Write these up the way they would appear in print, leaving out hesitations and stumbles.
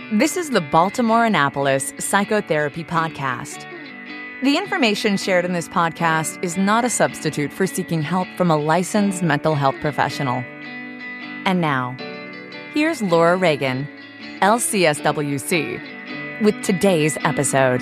This is the Baltimore Annapolis Psychotherapy Podcast. The information shared in this podcast is not a substitute for seeking help from a licensed mental health professional. And now, here's Laura Reagan, LCSWC, with today's episode.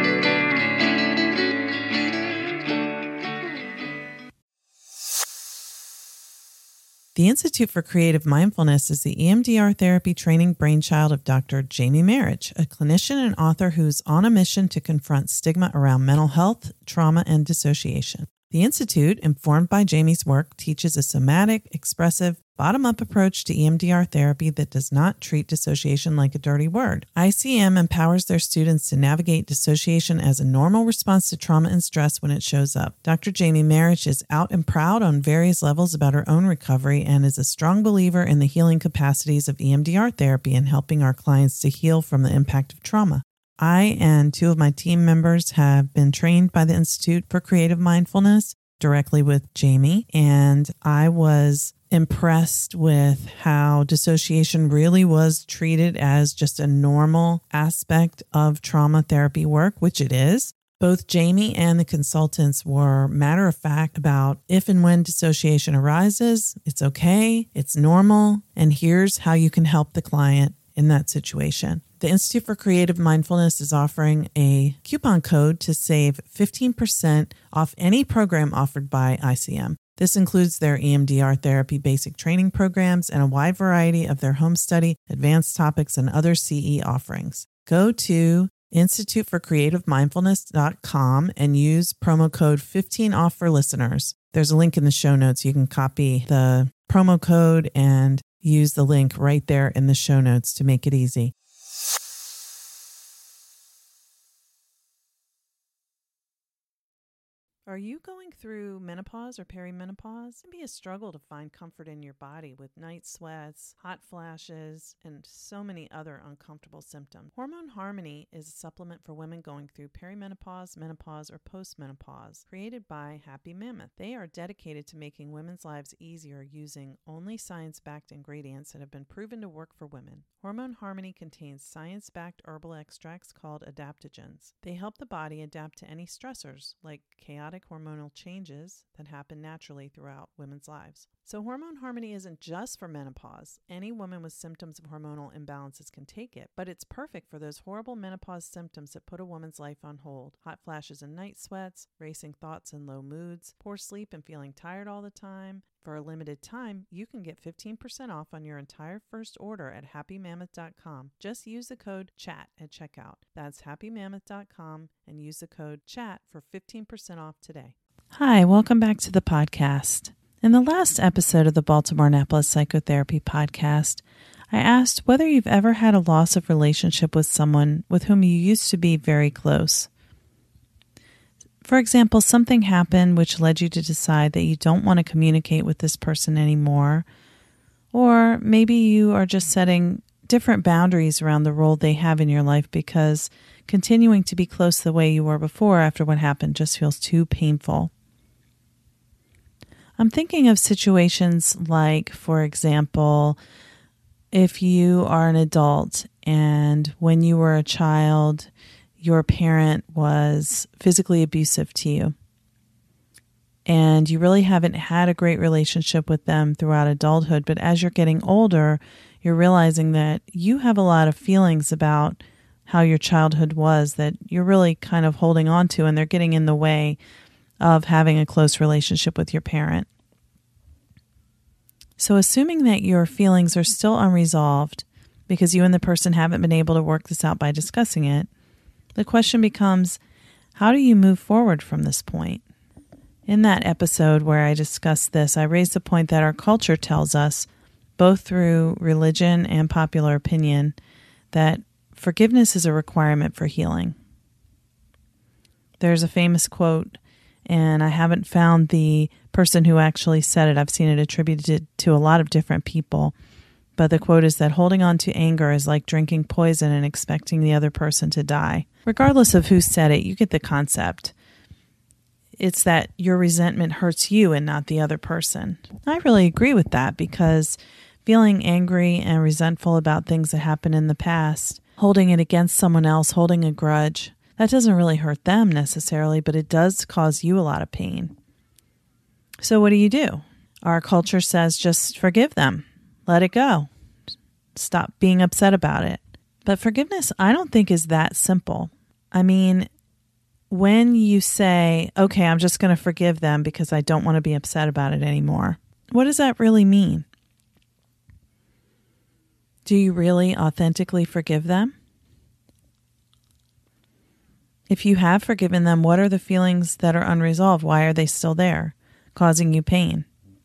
The Institute for Creative Mindfulness is the EMDR therapy training brainchild of Dr. Jamie Marich, a clinician and author who's on a mission to confront stigma around mental health, trauma, and dissociation. The Institute, informed by Jamie's work, teaches a somatic, expressive, bottom-up approach to EMDR therapy that does not treat dissociation like a dirty word. ICM empowers their students to navigate dissociation as a normal response to trauma and stress when it shows up. Dr. Jamie Marich is out and proud on various levels about her own recovery and is a strong believer in the healing capacities of EMDR therapy and helping our clients to heal from the impact of trauma. I and two of my team members have been trained by the Institute for Creative Mindfulness directly with Jamie, and I was impressed with how dissociation really was treated as just a normal aspect of trauma therapy work, which it is. Both Jamie and the consultants were matter of fact about if and when dissociation arises, it's okay, it's normal, and here's how you can help the client in that situation. The Institute for Creative Mindfulness is offering a coupon code to save 15% off any program offered by ICM. This includes their EMDR therapy basic training programs and a wide variety of their home study, advanced topics, and other CE offerings. Go to instituteforcreativemindfulness.com and use promo code 15OFF for listeners. There's a link in the show notes. You can copy the promo code and use the link right there in the show notes to make it easy. Are you going through menopause or perimenopause? It can be a struggle to find comfort in your body with night sweats, hot flashes, and so many other uncomfortable symptoms. Hormone Harmony is a supplement for women going through perimenopause, menopause, or postmenopause, created by Happy Mammoth. They are dedicated to making women's lives easier using only science-backed ingredients that have been proven to work for women. Hormone Harmony contains science-backed herbal extracts called adaptogens. They help the body adapt to any stressors, like chaotic hormonal changes that happen naturally throughout women's lives. So Hormone Harmony isn't just for menopause. Any woman with symptoms of hormonal imbalances can take it, but it's perfect for those horrible menopause symptoms that put a woman's life on hold. Hot flashes and night sweats, racing thoughts and low moods, poor sleep and feeling tired all the time. For a limited time, you can get 15% off on your entire first order at happymammoth.com. Just use the code CHAT at checkout. That's happymammoth.com and use the code CHAT for 15% off today. Hi, welcome back to the podcast. In the last episode of the Baltimore Annapolis Psychotherapy Podcast, I asked whether you've ever had a loss of relationship with someone with whom you used to be very close. For example, something happened which led you to decide that you don't want to communicate with this person anymore, or maybe you are just setting different boundaries around the role they have in your life because continuing to be close the way you were before after what happened just feels too painful. I'm thinking of situations like, for example, if you are an adult and when you were a child, your parent was physically abusive to you, and you really haven't had a great relationship with them throughout adulthood, but as you're getting older, you're realizing that you have a lot of feelings about how your childhood was that you're really kind of holding on to, and they're getting in the way of having a close relationship with your parent. So assuming that your feelings are still unresolved because you and the person haven't been able to work this out by discussing it, the question becomes, how do you move forward from this point? In that episode where I discussed this, I raised the point that our culture tells us, both through religion and popular opinion, that forgiveness is a requirement for healing. There's a famous quote, and I haven't found the person who actually said it. I've seen it attributed to a lot of different people. But the quote is that holding on to anger is like drinking poison and expecting the other person to die. Regardless of who said it, you get the concept. It's that your resentment hurts you and not the other person. I really agree with that because feeling angry and resentful about things that happened in the past, holding it against someone else, holding a grudge, that doesn't really hurt them necessarily, but it does cause you a lot of pain. So what do? Our culture says just forgive them. Let it go. Stop being upset about it. But forgiveness, I don't think is that simple. I mean, when you say, okay, I'm just going to forgive them because I don't want to be upset about it anymore, what does that really mean? Do you really authentically forgive them? If you have forgiven them, what are the feelings that are unresolved? Why are they still there, causing you pain?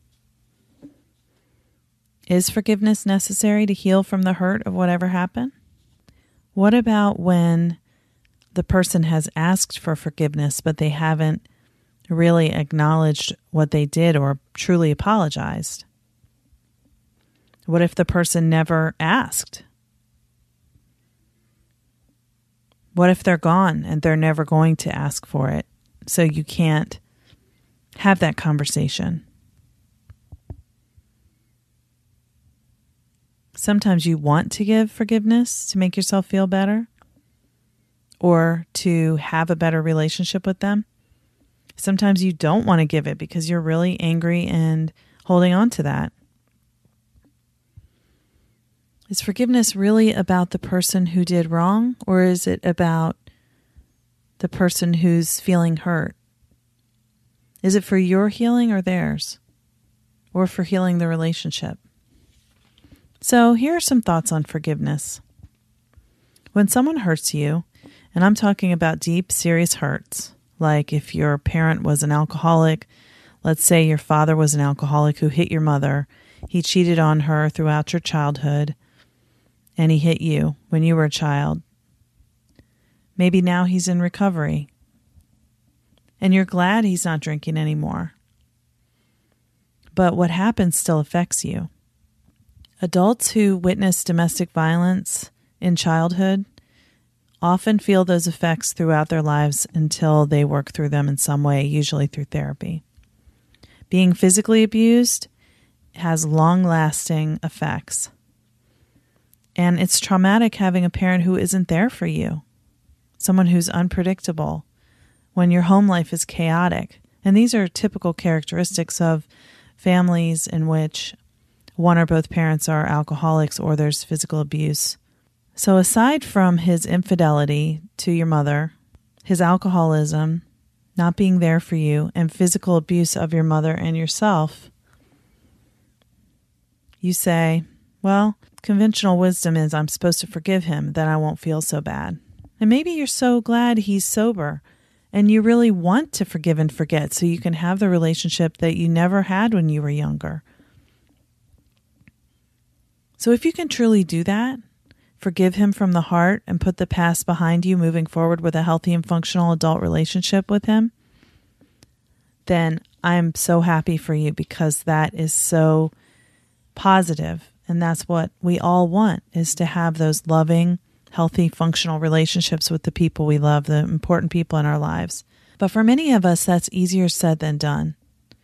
Is forgiveness necessary to heal from the hurt of whatever happened? What about when the person has asked for forgiveness, but they haven't really acknowledged what they did or truly apologized? What if the person never asked? What if they're gone and they're never going to ask for it, so you can't have that conversation? Sometimes you want to give forgiveness to make yourself feel better or to have a better relationship with them. Sometimes you don't want to give it because you're really angry and holding on to that. Is forgiveness really about the person who did wrong, or is it about the person who's feeling hurt? Is it for your healing or theirs, or for healing the relationship? So here are some thoughts on forgiveness. When someone hurts you, and I'm talking about deep, serious hurts, like if your parent was an alcoholic, let's say your father was an alcoholic who hit your mother, he cheated on her throughout your childhood, and he hit you when you were a child. Maybe now he's in recovery, and you're glad he's not drinking anymore. But what happened still affects you. Adults who witness domestic violence in childhood often feel those effects throughout their lives until they work through them in some way, usually through therapy. Being physically abused has long-lasting effects. And it's traumatic having a parent who isn't there for you, someone who's unpredictable, when your home life is chaotic. And these are typical characteristics of families in which one or both parents are alcoholics or there's physical abuse. So aside from his infidelity to your mother, his alcoholism, not being there for you, and physical abuse of your mother and yourself, you say, well, conventional wisdom is I'm supposed to forgive him, then I won't feel so bad. And maybe you're so glad he's sober and you really want to forgive and forget so you can have the relationship that you never had when you were younger. So if you can truly do that, forgive him from the heart and put the past behind you, moving forward with a healthy and functional adult relationship with him, then I'm so happy for you because that is so positive. And that's what we all want, is to have those loving, healthy, functional relationships with the people we love, the important people in our lives. But for many of us, that's easier said than done.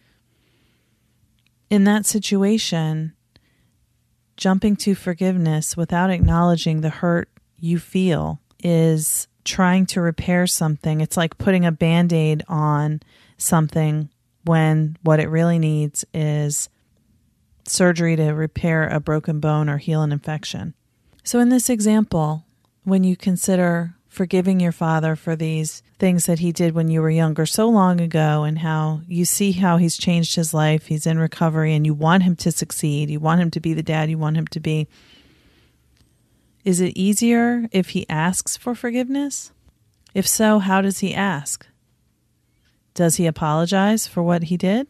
In that situation, jumping to forgiveness without acknowledging the hurt you feel is trying to repair something. It's like putting a Band-Aid on something when what it really needs is surgery to repair a broken bone or heal an infection. So in this example, when you consider forgiving your father for these things that he did when you were younger so long ago, and how you see how he's changed his life, he's in recovery, and you want him to succeed, you want him to be the dad you want him to be, is it easier if he asks for forgiveness? If so, how does he ask? Does he apologize for what he did?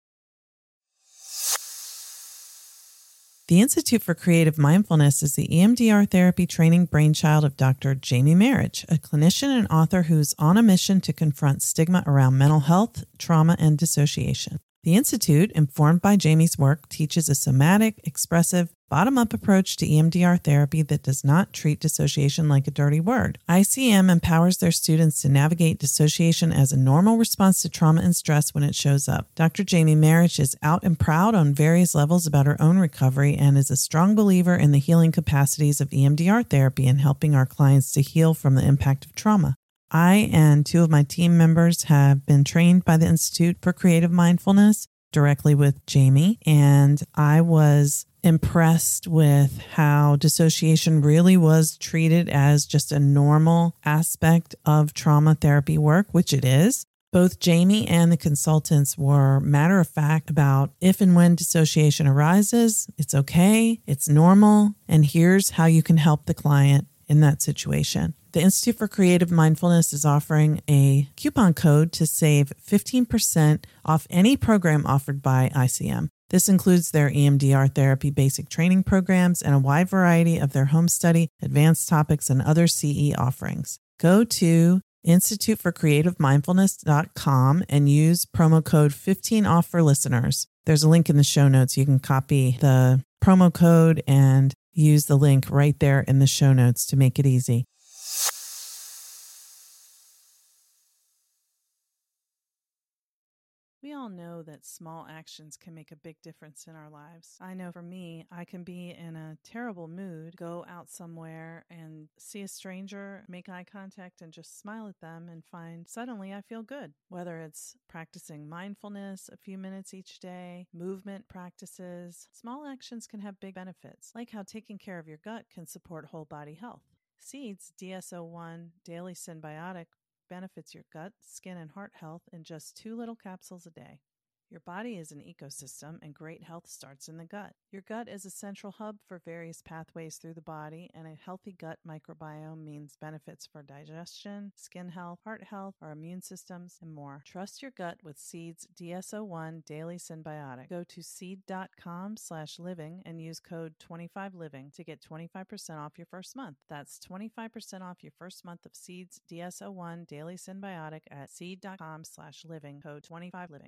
The Institute for Creative Mindfulness is the EMDR therapy training brainchild of Dr. Jamie Marich, a clinician and author who's on a mission to confront stigma around mental health, trauma, and dissociation. The Institute, informed by Jamie's work, teaches a somatic, expressive, bottom-up approach to EMDR therapy that does not treat dissociation like a dirty word. ICM empowers their students to navigate dissociation as a normal response to trauma and stress when it shows up. Dr. Jamie Marich is out and proud on various levels about her own recovery and is a strong believer in the healing capacities of EMDR therapy and helping our clients to heal from the impact of trauma. I and two of my team members have been trained by the Institute for Creative Mindfulness directly with Jamie, and I was impressed with how dissociation really was treated as just a normal aspect of trauma therapy work, which it is. Both Jamie and the consultants were matter of fact about if and when dissociation arises, it's okay, it's normal, and here's how you can help the client in that situation. The Institute for Creative Mindfulness is offering a coupon code to save 15% off any program offered by ICM. This includes their EMDR therapy basic training programs and a wide variety of their home study, advanced topics, and other CE offerings. Go to instituteforcreativemindfulness.com and use promo code 15OFF for listeners. There's a link in the show notes. You can copy the promo code and use the link right there in the show notes to make it easy. We all know that small actions can make a big difference in our lives. I know for me, I can be in a terrible mood, go out somewhere and see a stranger, make eye contact and just smile at them and find suddenly I feel good. Whether it's practicing mindfulness a few minutes each day, movement practices, small actions can have big benefits, like how taking care of your gut can support whole body health. Seeds DS-01 Daily Synbiotic benefits your gut, skin, and heart health in just 2 little capsules a day. Your body is an ecosystem, and great health starts in the gut. Your gut is a central hub for various pathways through the body, and a healthy gut microbiome means benefits for digestion, skin health, heart health, our immune systems, and more. Trust your gut with Seed's DS-01 Daily Synbiotic. Go to seed.com/living and use code 25living to get 25% off your first month. That's 25% off your first month of Seed's DS-01 Daily Synbiotic at seed.com/living, code 25living.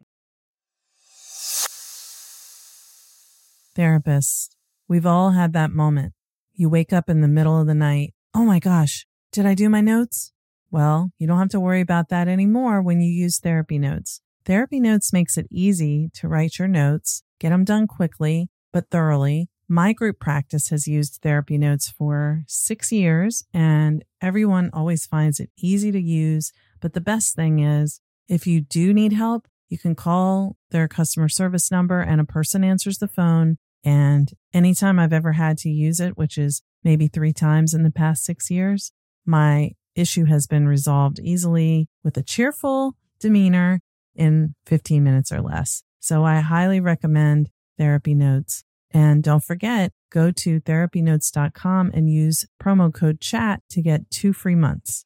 Therapists, we've all had that moment. You wake up in the middle of the night. Oh my gosh, did I do my notes? Well, you don't have to worry about that anymore when you use Therapy Notes. Therapy Notes makes it easy to write your notes, get them done quickly, but thoroughly. My group practice has used Therapy Notes for 6 years, and everyone always finds it easy to use. But the best thing is, if you do need help, you can call their customer service number and a person answers the phone. And anytime I've ever had to use it, which is maybe 3 times in the past 6 years, my issue has been resolved easily with a cheerful demeanor in 15 minutes or less. So I highly recommend Therapy Notes. And don't forget, go to therapynotes.com and use promo code CHAT to get 2 free months.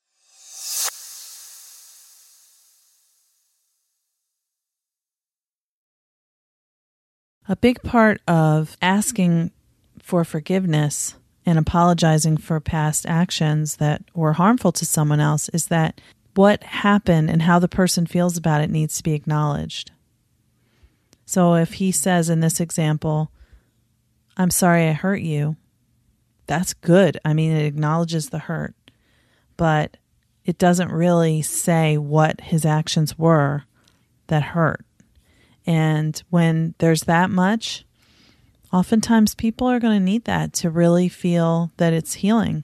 A big part of asking for forgiveness and apologizing for past actions that were harmful to someone else is that what happened and how the person feels about it needs to be acknowledged. So if he says in this example, "I'm sorry I hurt you," that's good. I mean, it acknowledges the hurt, but it doesn't really say what his actions were that hurt. And when there's that much, oftentimes people are going to need that to really feel that it's healing.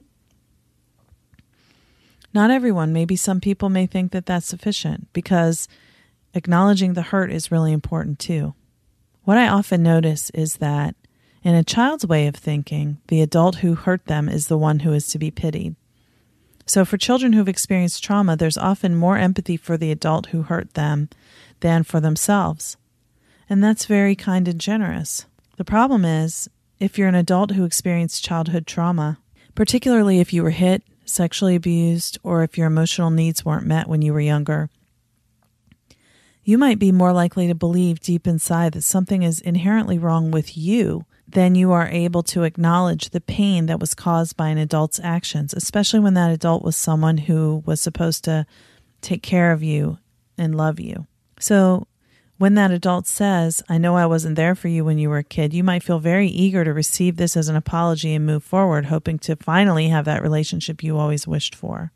Not everyone. Maybe some people may think that that's sufficient because acknowledging the hurt is really important too. What I often notice is that in a child's way of thinking, the adult who hurt them is the one who is to be pitied. So for children who've experienced trauma, there's often more empathy for the adult who hurt them than for themselves. And that's very kind and generous. The problem is, if you're an adult who experienced childhood trauma, particularly if you were hit, sexually abused, or if your emotional needs weren't met when you were younger, you might be more likely to believe deep inside that something is inherently wrong with you than you are able to acknowledge the pain that was caused by an adult's actions, especially when that adult was someone who was supposed to take care of you and love you. So When that adult says, I know I wasn't there for you when you were a kid, you might feel very eager to receive this as an apology and move forward, hoping to finally have that relationship you always wished for.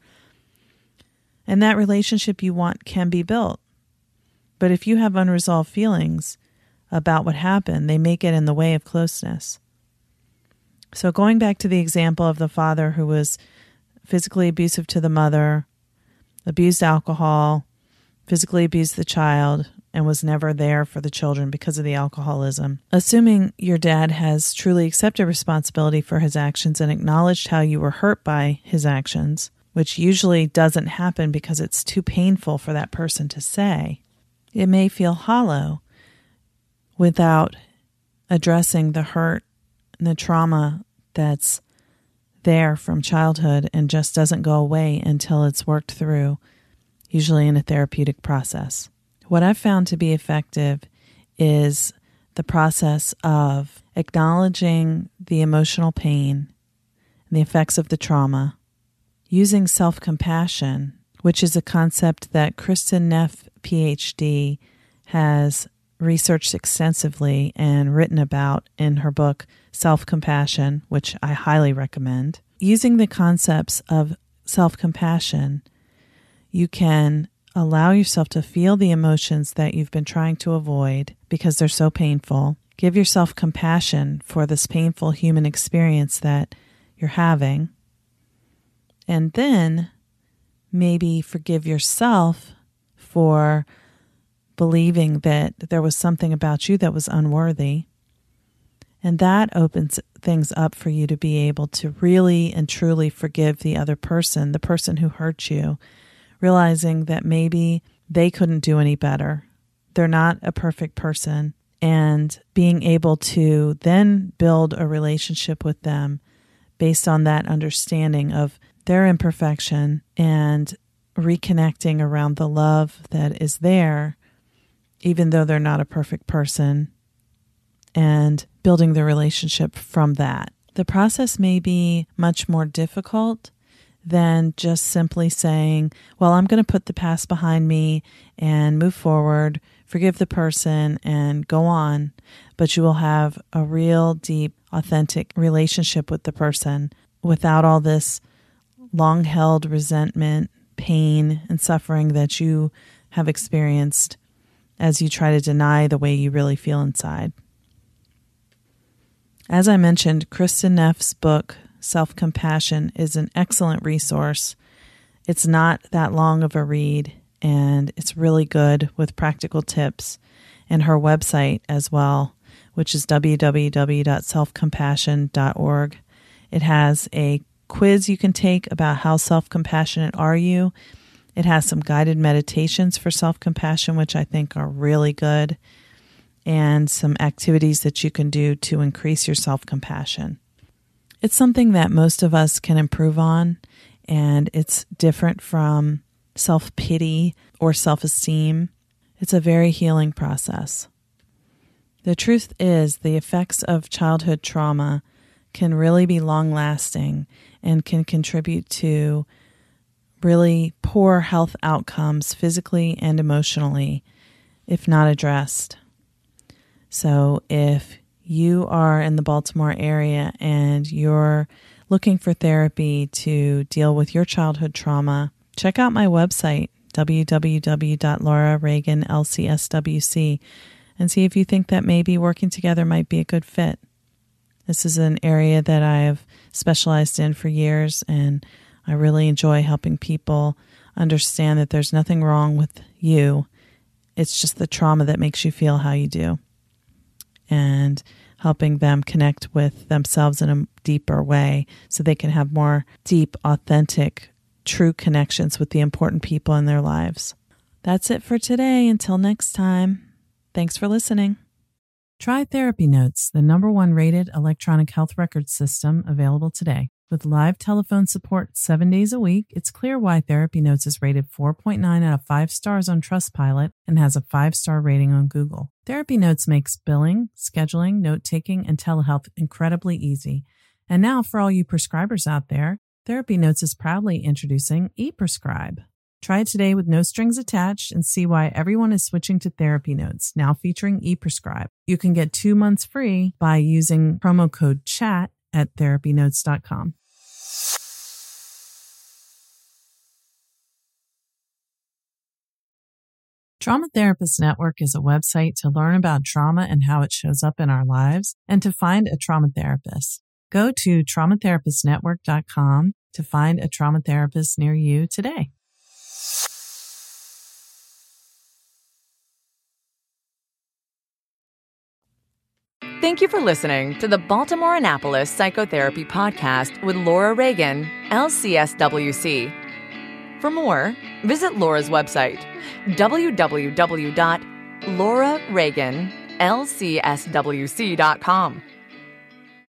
And that relationship you want can be built. But if you have unresolved feelings about what happened, they may get in the way of closeness. So going back to the example of the father who was physically abusive to the mother, abused alcohol, physically abused the child, and was never there for the children because of the alcoholism. Assuming your dad has truly accepted responsibility for his actions and acknowledged how you were hurt by his actions, which usually doesn't happen because it's too painful for that person to say, it may feel hollow without addressing the hurt and the trauma that's there from childhood and just doesn't go away until it's worked through, usually in a therapeutic process. What I've found to be effective is the process of acknowledging the emotional pain and the effects of the trauma, using self-compassion, which is a concept that Kristin Neff, PhD, has researched extensively and written about in her book, Self-Compassion, which I highly recommend. Using the concepts of self-compassion, you can allow yourself to feel the emotions that you've been trying to avoid because they're so painful. Give yourself compassion for this painful human experience that you're having. And then maybe forgive yourself for believing that there was something about you that was unworthy. And that opens things up for you to be able to really and truly forgive the other person, the person who hurt you, realizing that maybe they couldn't do any better. They're not a perfect person. And being able to then build a relationship with them based on that understanding of their imperfection and reconnecting around the love that is there, even though they're not a perfect person, and building the relationship from that. The process may be much more difficult than just simply saying, well, I'm going to put the past behind me and move forward, forgive the person, and go on. But you will have a real, deep, authentic relationship with the person without all this long-held resentment, pain, and suffering that you have experienced as you try to deny the way you really feel inside. As I mentioned, Kristin Neff's book, Self-Compassion, is an excellent resource. It's not that long of a read, and it's really good with practical tips. And her website as well, which is www.selfcompassion.org. It has a quiz you can take about how self-compassionate are you. It has some guided meditations for self-compassion, which I think are really good, and some activities that you can do to increase your self-compassion. It's something that most of us can improve on, and it's different from self-pity or self-esteem. It's a very healing process. The truth is, the effects of childhood trauma can really be long-lasting and can contribute to really poor health outcomes physically and emotionally if not addressed. So if you are in the Baltimore area and you're looking for therapy to deal with your childhood trauma, check out my website, www.laurareaganlcswc, and see if you think that maybe working together might be a good fit. This is an area that I have specialized in for years, and I really enjoy helping people understand that there's nothing wrong with you. It's just the trauma that makes you feel how you do, and helping them connect with themselves in a deeper way so they can have more deep, authentic, true connections with the important people in their lives. That's it for today. Until next time, thanks for listening. Try Therapy Notes, the #1 rated electronic health record system available today. With live telephone support 7 days a week, it's clear why Therapy Notes is rated 4.9 out of 5 stars on Trustpilot and has a 5-star rating on Google. Therapy Notes makes billing, scheduling, note-taking, and telehealth incredibly easy. And now, for all you prescribers out there, Therapy Notes is proudly introducing ePrescribe. Try it today with no strings attached and see why everyone is switching to Therapy Notes, now featuring ePrescribe. You can get 2 months free by using promo code CHAT at therapynotes.com. Trauma Therapist Network is a website to learn about trauma and how it shows up in our lives and to find a trauma therapist. Go to traumatherapistnetwork.com to find a trauma therapist near you today. Thank you for listening to the Baltimore Annapolis Psychotherapy Podcast with Laura Reagan, LCSWC. For more, visit Laura's website, www.laurareaganlcswc.com.